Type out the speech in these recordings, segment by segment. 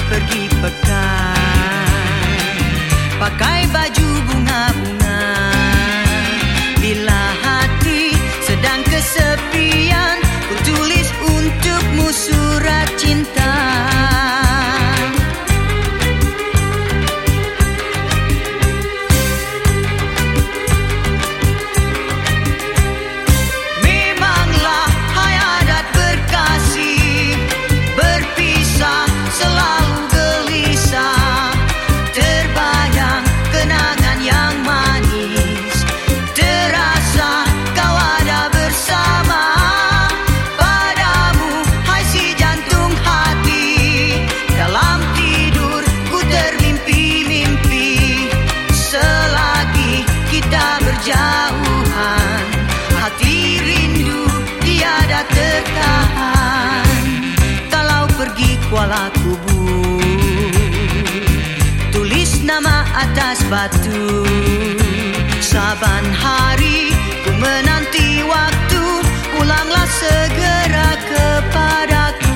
pergi pekan, pakai baju bunga-bunga. Bila hati sedang kesepian, ku tulis untukmu surat cinta. Jauhan, hati rindu tiada tertahan. Kalau pergi Kuala Kubur, tulis nama atas batu. Saban hari ku menanti waktu, pulanglah segera kepadaku.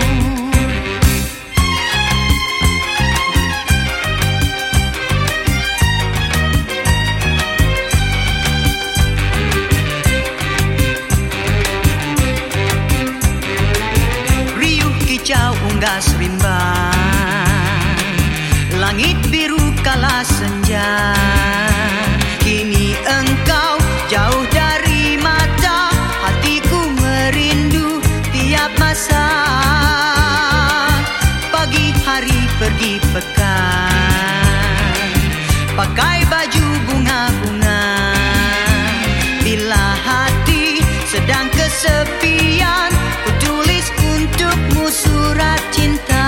Kicau unggas rimbang, langit biru kala senja. Kini engkau jauh dari mata, hatiku merindu tiap masa. Pagi hari pergi pekan, pakai baju bunga-bunga. Bila hati sedang kesepian, ku tulis untukmu surat cinta.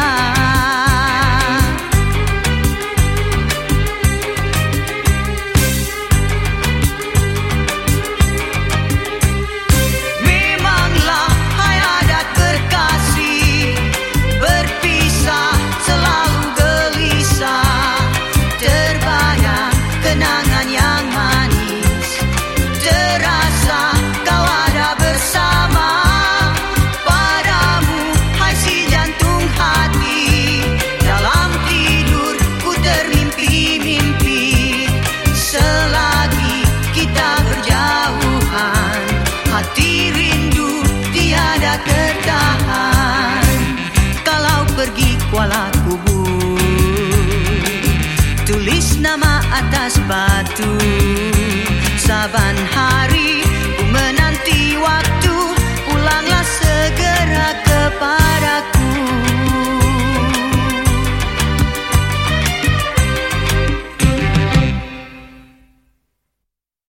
Memanglah hai adat berkasih, berpisah selalu gelisah. Terbayang kenangan yang manis, terasa kau ada bersama. Hati rindu tiada tertahan. Kalau pergi Kuala Kubur, tulis nama atas batu. Saban hari